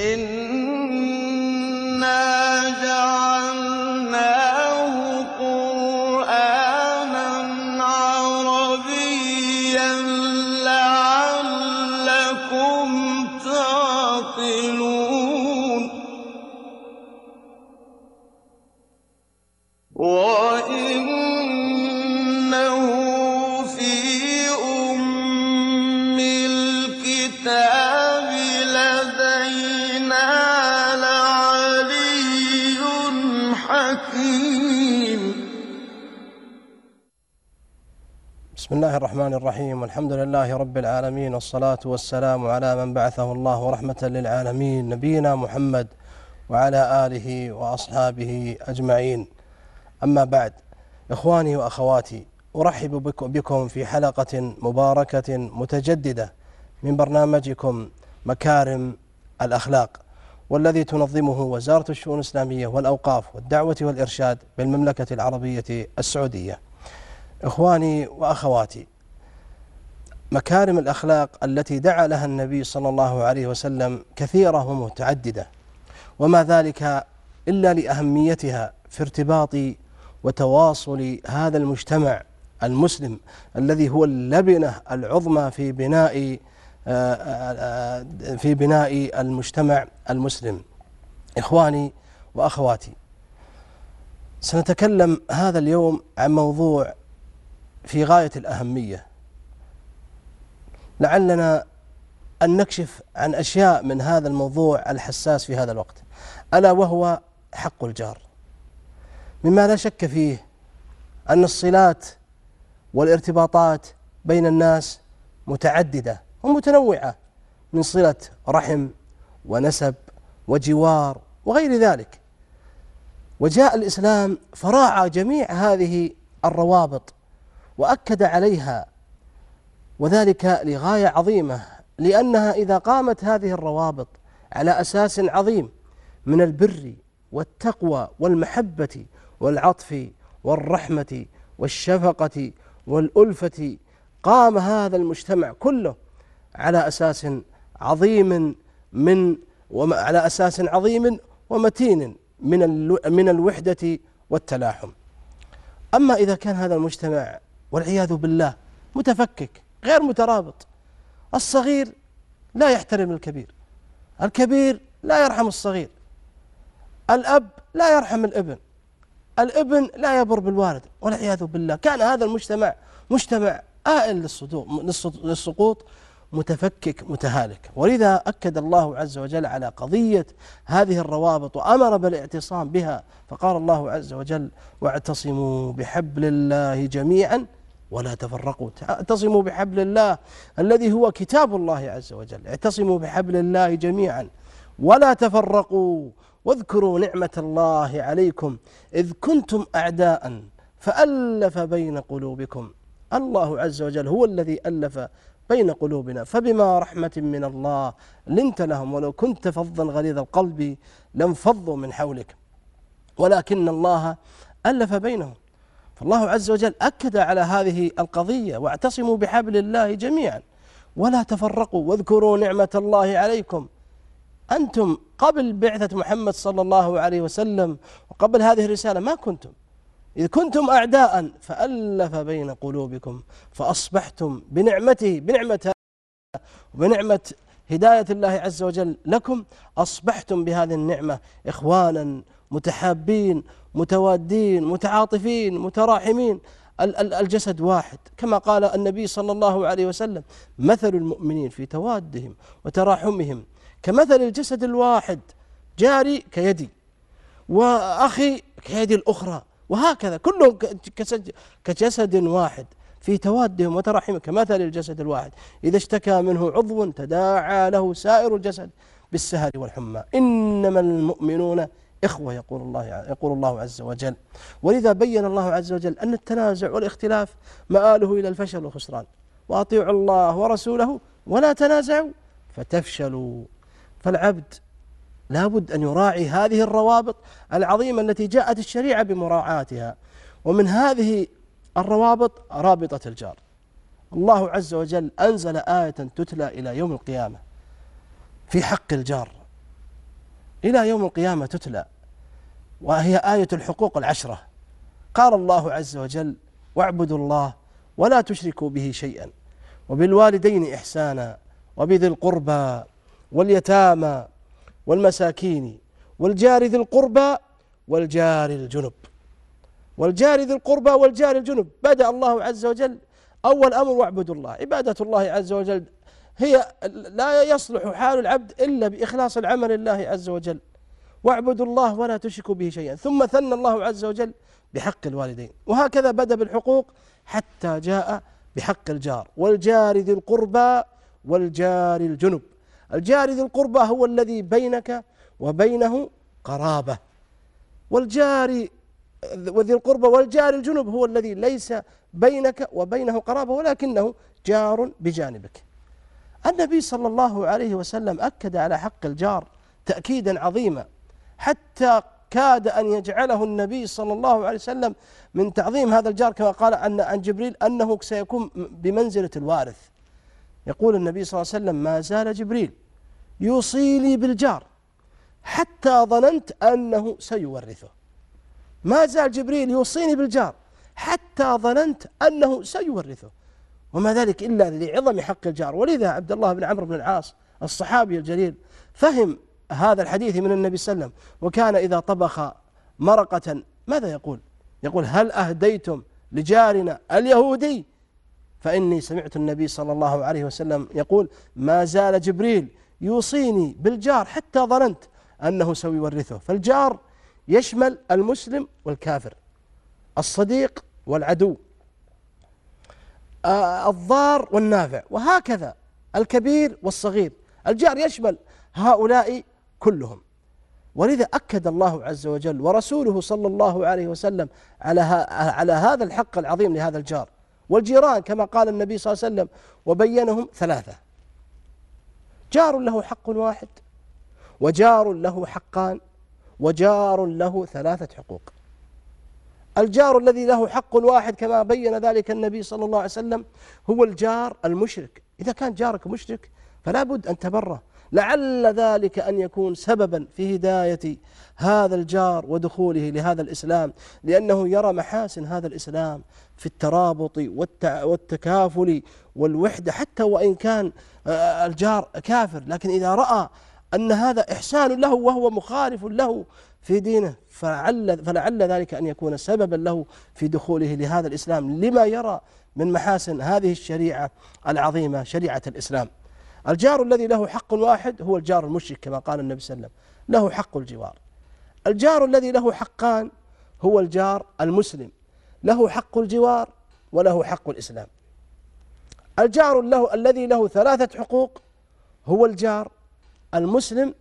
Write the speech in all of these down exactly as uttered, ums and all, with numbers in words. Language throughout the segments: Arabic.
إِنَّا جَعَلْنَاهُ قُرْآنًا عَرَبِيًّا لَّعَلَّكُمْ تَعْقِلُونَ وَإِنَّهُ فِي أُمِّ الْكِتَابِ لَدَيْنَا لَعَلِيٌّ حَكِيمٌ. بسم الله الرحمن الرحيم، والحمد لله رب العالمين، والصلاة والسلام على من بعثه الله رحمة للعالمين، نبينا محمد وعلى آله وأصحابه أجمعين. أما بعد، إخواني وأخواتي، أرحب بكم في حلقة مباركة متجددة من برنامجكم مكارم الأخلاق، والذي تنظمه وزارة الشؤون الإسلامية والأوقاف والدعوة والإرشاد بالمملكة العربية السعودية. إخواني وأخواتي، مكارم الأخلاق التي دعا لها النبي صلى الله عليه وسلم كثيرة ومتعددة، وما ذلك إلا لأهميتها في ارتباط وتواصل هذا المجتمع المسلم الذي هو اللبنة العظمى في بناء في بناء المجتمع المسلم. إخواني وأخواتي، سنتكلم هذا اليوم عن موضوع في غاية الأهمية، لعلنا أن نكشف عن أشياء من هذا الموضوع الحساس في هذا الوقت، ألا وهو حق الجار. مما لا شك فيه أن الصلات والارتباطات بين الناس متعددة ومتنوعة، من صلة رحم ونسب وجوار وغير ذلك، وجاء الإسلام فراعى جميع هذه الروابط وأكد عليها، وذلك لغاية عظيمة، لأنها إذا قامت هذه الروابط على أساس عظيم من البر والتقوى والمحبة والعطف والرحمة والشفقة والألفة، قام هذا المجتمع كله على أساس عظيم من وعلى أساس عظيم ومتين من من الوحدة والتلاحم. أما إذا كان هذا المجتمع والعياذ بالله متفكك غير مترابط، الصغير لا يحترم الكبير، الكبير لا يرحم الصغير، الأب لا يرحم الابن، الابن لا يبر بالوالد، والعياذ بالله كان هذا المجتمع مجتمع آئل للسقوط، متفكك متهالك. ولذا أكد الله عز وجل على قضية هذه الروابط وأمر بالاعتصام بها، فقال الله عز وجل: واعتصموا بحبل الله جميعا ولا تفرقوا. اعتصموا بحبل الله الذي هو كتاب الله عز وجل، اعتصموا بحبل الله جميعا ولا تفرقوا، واذكروا نعمة الله عليكم إذ كنتم أعداء فألف بين قلوبكم. الله عز وجل هو الذي ألف بين قلوبنا، فبما رحمة من الله لنت لهم ولو كنت فظا غليظ القلب لانفضوا من حولك، ولكن الله ألف بينهم. فالله عز وجل أكد على هذه القضية: واعتصموا بحبل الله جميعا ولا تفرقوا، واذكروا نعمة الله عليكم. أنتم قبل بعثة محمد صلى الله عليه وسلم وقبل هذه الرسالة ما كنتم، إذ كنتم أعداء فألف بين قلوبكم فأصبحتم بنعمته بنعمة وبنعمة هداية الله عز وجل لكم، أصبحتم بهذه النعمة إخوانا متحابين متوادين متعاطفين متراحمين، الجسد واحد، كما قال النبي صلى الله عليه وسلم: مثل المؤمنين في توادهم وتراحمهم كمثل الجسد الواحد، جاري كيدي وأخي كيدي الأخرى، وهكذا كلهم كجسد واحد في توادهم وتراحمهم كمثل الجسد الواحد، إذا اشتكى منه عضو تداعى له سائر الجسد بالسهر والحمى، إنما المؤمنون إخوة، يقول الله يقول الله عز وجل. ولذا بين الله عز وجل أن التنازع والاختلاف مآله إلى الفشل والخسران، وأطيعوا الله ورسوله ولا تنازعوا فتفشلوا. فالعبد لابد أن يراعي هذه الروابط العظيمة التي جاءت الشريعة بمراعاتها، ومن هذه الروابط رابطة الجار. الله عز وجل أنزل آية تتلى إلى يوم القيامة في حق الجار، إلى يوم القيامة تتلى، وهي آية الحقوق العشرة. قال الله عز وجل: واعبدوا الله ولا تشركوا به شيئا وبالوالدين إحسانا وبذي القربى واليتامى والمساكين والجار ذي القربى والجار الجنب. والجار ذي القربى والجار الجنب بدأ الله عز وجل أول أمر: واعبدوا الله. عبادة الله عز وجل هي لا يصلح حال العبد إلا بإخلاص العمل لله عز وجل. واعبدوا الله ولا تشركوا به شيئا، ثم ثنى الله عز وجل بحق الوالدين، وهكذا بدأ بالحقوق حتى جاء بحق الجار. والجار ذي القربى والجار الجنب. الجار ذي القربى هو الذي بينك وبينه قرابة، والجار وذي القربى والجار الجنب هو الذي ليس بينك وبينه قرابة ولكنه جار بجانبك. النبي صلى الله عليه وسلم أكد على حق الجار تأكيدا عظيما، حتى كاد أن يجعله النبي صلى الله عليه وسلم من تعظيم هذا الجار كما قال عن عن جبريل أنه سيكون بمنزلة الوارث. يقول النبي صلى الله عليه وسلم: ما زال جبريل يوصيني بالجار حتى ظننت أنه سيورثه. ما زال جبريل يوصيني بالجار حتى ظننت أنه سيورثه، وما ذلك إلا لعظم حق الجار. ولذا عبد الله بن عمرو بن العاص الصحابي الجليل فهم هذا الحديث من النبي صلى الله عليه وسلم، وكان إذا طبخ مرقة ماذا يقول؟ يقول: هل أهديتم لجارنا اليهودي؟ فإني سمعت النبي صلى الله عليه وسلم يقول: ما زال جبريل يوصيني بالجار حتى ظننت أنه سيورثه. فالجار يشمل المسلم والكافر، الصديق والعدو، الضار والنافع، وهكذا الكبير والصغير. الجار يشمل هؤلاء كلهم. ولذا أكد الله عز وجل ورسوله صلى الله عليه وسلم على على هذا الحق العظيم لهذا الجار. والجيران كما قال النبي صلى الله عليه وسلم وبينهم ثلاثة: جار له حق واحد، وجار له حقان، وجار له ثلاثة حقوق. الجار الذي له حق واحد كما بين ذلك النبي صلى الله عليه وسلم هو الجار المشرك. إذا كان جارك مشرك فلا بد أن تبره، لعل ذلك أن يكون سببا في هداية هذا الجار ودخوله لهذا الإسلام، لأنه يرى محاسن هذا الإسلام في الترابط والتكافل والوحدة، حتى وإن كان الجار كافر، لكن إذا رأى أن هذا إحسان له وهو مخالف له في دينه فلعل, فلعل ذلك أن يكون سببا له في دخوله لهذا الإسلام، لما يرى من محاسن هذه الشريعة العظيمة شريعة الإسلام. الجار الذي له حق واحد هو الجار المشرك كما قال النبي صلى الله عليه وسلم، له حق الجوار. الجار الذي له حقان هو الجار المسلم، له حق الجوار وله حق الإسلام. الجار له الذي له ثلاثة حقوق هو الجار المسلم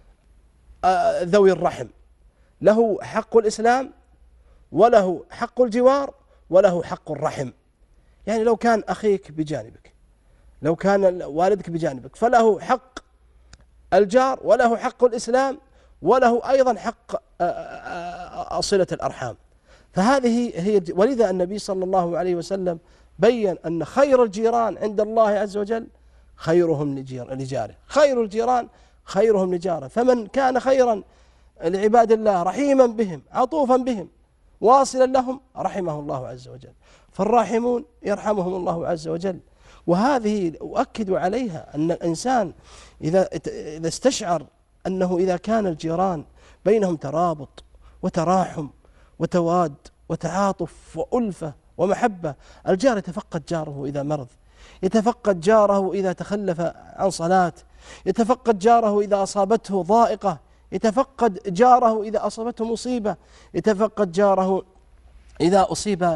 ذوي الرحم، له حق الإسلام وله حق الجوار وله حق الرحم. يعني لو كان أخيك بجانبك، لو كان والدك بجانبك، فله حق الجار وله حق الإسلام وله أيضا حق صلة الأرحام. فهذه هي، ولذا النبي صلى الله عليه وسلم بيّن أن خير الجيران عند الله عز وجل خيرهم لجاره، خير الجيران خيرهم لجاره. فمن كان خيرا لعباد الله رحيما بهم عطوفا بهم واصلا لهم رحمه الله عز وجل، فالراحمون يرحمهم الله عز وجل. وهذه أؤكد عليها أن الإنسان إذا إذا استشعر أنه إذا كان الجيران بينهم ترابط وتراحم وتواد وتعاطف وألفة ومحبة، الجار يتفقد جاره إذا مرض، يتفقد جاره إذا تخلف عن صلاة، يتفقد جاره إذا أصابته ضائقة، يتفقد جاره إذا أصابته مصيبة، يتفقد جاره إذا أصيب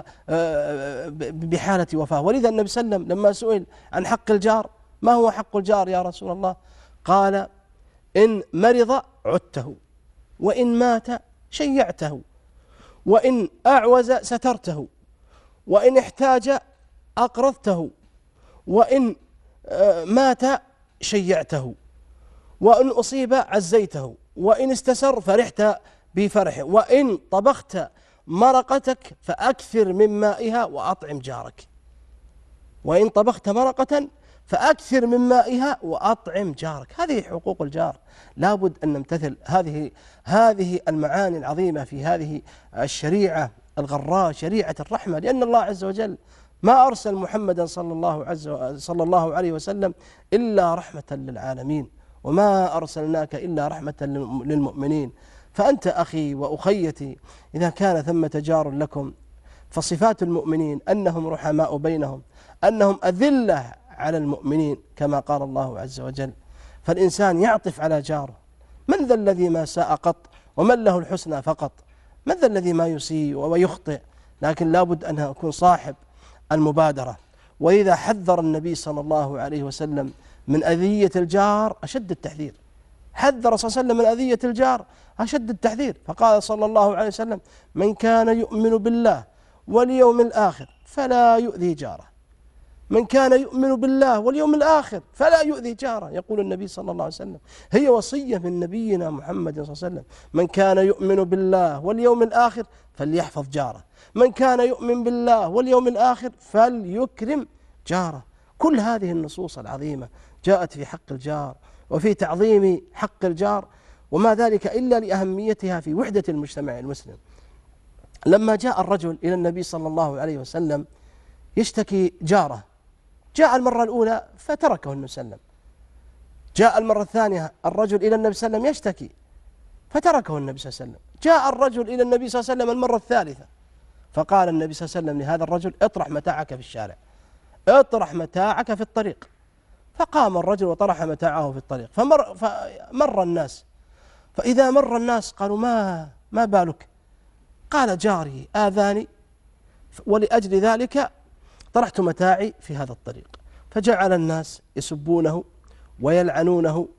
بحالة وفاة. ولذا النبي صلى الله عليه وسلم لما سئل عن حق الجار: ما هو حق الجار يا رسول الله؟ قال: إن مرض عدته، وإن مات شيعته، وإن أعوز سترته، وإن احتاج أقرضته، وإن مات شيعته، وإن أصيب عزيته، وإن استسر فرحت بفرحه، وإن طبخت مرقتك فأكثر من مائها وأطعم جارك. وإن طبخت مرقة فأكثر من مائها وأطعم جارك. هذه حقوق الجار، لابد أن نمتثل هذه هذه المعاني العظيمة في هذه الشريعة الغراء، شريعة الرحمة، لأن الله عز وجل ما أرسل محمدا صلى الله عز صلى الله عليه وسلم إلا رحمة للعالمين، وما أرسلناك إلا رحمة للمؤمنين. فأنت أخي وأخيتي، إذا كان ثمة جار لكم، فصفات المؤمنين أنهم رحماء بينهم، أنهم أذلة على المؤمنين كما قال الله عز وجل. فالإنسان يعطف على جاره. من ذا الذي ما ساء قط ومن له الحسنى فقط؟ من ذا الذي ما يسيء ويخطئ؟ لكن لابد أن أكون صاحب المبادرة. وإذا حذر النبي صلى الله عليه وسلم من أذية الجار أشد التحذير، حذر صلى الله عليه وسلم من أذية الجار أشد التحذير، فقال صلى الله عليه وسلم: من كان يؤمن بالله واليوم الآخر فلا يؤذي جاره. من كان يؤمن بالله واليوم الآخر فلا يؤذي جاره، يقول النبي صلى الله عليه وسلم. هي وصية من نبينا محمد صلى الله عليه وسلم: من كان يؤمن بالله واليوم الآخر فليحفظ جاره، من كان يؤمن بالله واليوم الآخر فليكرم جاره. كل هذه النصوص العظيمة جاءت في حق الجار وفي تعظيم حق الجار، وما ذلك إلا لأهميتها في وحدة المجتمع المسلم. لما جاء الرجل إلى النبي صلى الله عليه وسلم يشتكي جاره، جاء المرة الأولى فتركه النبي صلى الله عليه وسلم. جاء المرة الثانية الرجل إلى النبي صلى الله عليه وسلم يشتكي فتركه النبي صلى الله عليه وسلم. جاء الرجل إلى النبي صلى الله عليه وسلم المرة الثالثة، فقال النبي صلى الله عليه وسلم لهذا الرجل: اطرح متاعك في الشارع، اطرح متاعك في الطريق. فقام الرجل وطرح متاعه في الطريق، فمر, فمر الناس، فإذا مر الناس قالوا: ما ما بالك؟ قال: جاري آذاني ولأجل ذلك طرحت متاعي في هذا الطريق. فجعل الناس يسبونه ويلعنونه،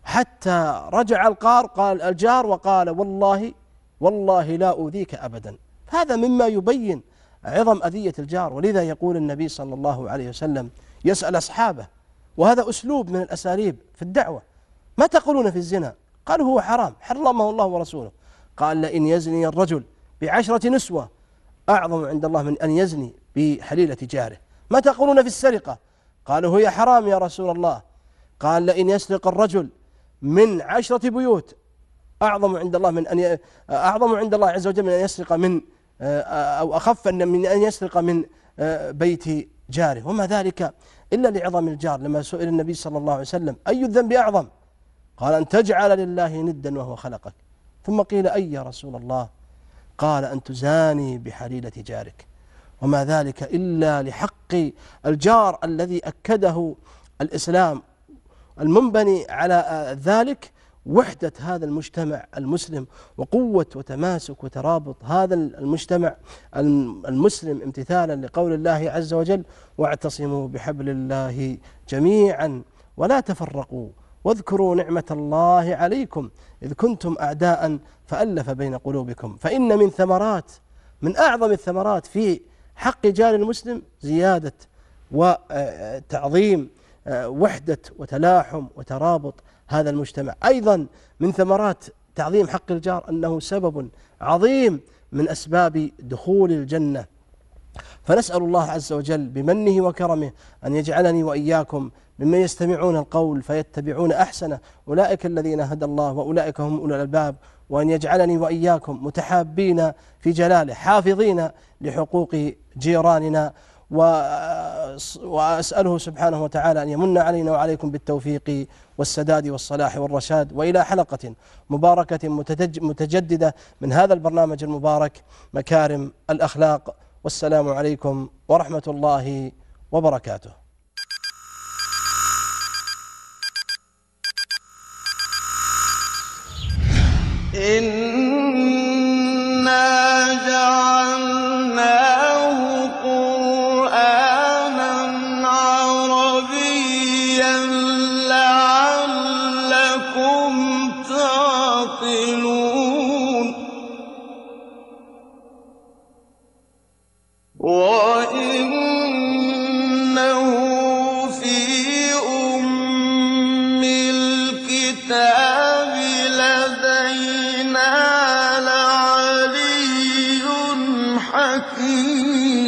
حتى رجع القار قال الجار وقال: والله والله لا أؤذيك أبدا. هذا مما يبين عظم أذية الجار. ولذا يقول النبي صلى الله عليه وسلم يسأل أصحابه، وهذا أسلوب من الأساليب في الدعوة: ما تقولون في الزنا؟ قالوا: هو حرام حرمه الله ورسوله. قال: لئن يزني الرجل بعشرة نسوة أعظم عند الله من أن يزني بحليلة جاره. ما تقولون في السرقة؟ قالوا: هي حرام يا رسول الله. قال: لئن يسرق الرجل من عشرة بيوت أعظم عند الله من أن أعظم عند الله عز وجل من أن يسرق من أو أخف من أن يسرق من بيت جاره. وما ذلك إلا لعظم الجار. لما سئل النبي صلى الله عليه وسلم: أي الذنب أعظم؟ قال: أن تجعل لله ندا وهو خلقك. ثم قيل: أي يا رسول الله؟ قال: أن تزاني بحليلة جارك. وما ذلك إلا لحق الجار الذي أكده الإسلام المنبني على ذلك وحدة هذا المجتمع المسلم، وقوة وتماسك وترابط هذا المجتمع المسلم، امتثالا لقول الله عز وجل: واعتصموا بحبل الله جميعا ولا تفرقوا واذكروا نعمة الله عليكم إذ كنتم أعداء فألف بين قلوبكم. فإن من ثمرات من أعظم الثمرات في حق جار المسلم زيادة وتعظيم وحدة وتلاحم وترابط هذا المجتمع. أيضا من ثمرات تعظيم حق الجار أنه سبب عظيم من أسباب دخول الجنة. فنسأل الله عز وجل بمنه وكرمه أن يجعلني وإياكم ممن يستمعون القول فيتبعون أحسنه، أولئك الذين هدى الله وأولئك هم أولو الألباب، وأن يجعلني وإياكم متحابين في جلاله، حافظين لحقوق جيراننا، وأسأله سبحانه وتعالى أن يمن علينا وعليكم بالتوفيق والسداد والصلاح والرشاد. وإلى حلقة مباركة متجددة من هذا البرنامج المبارك مكارم الأخلاق، والسلام عليكم ورحمة الله وبركاته. إنا جعلناه قرآنا عربيا لعلكم تعقلون. وإنه في أم الكتاب لدينا لعلي حكيم.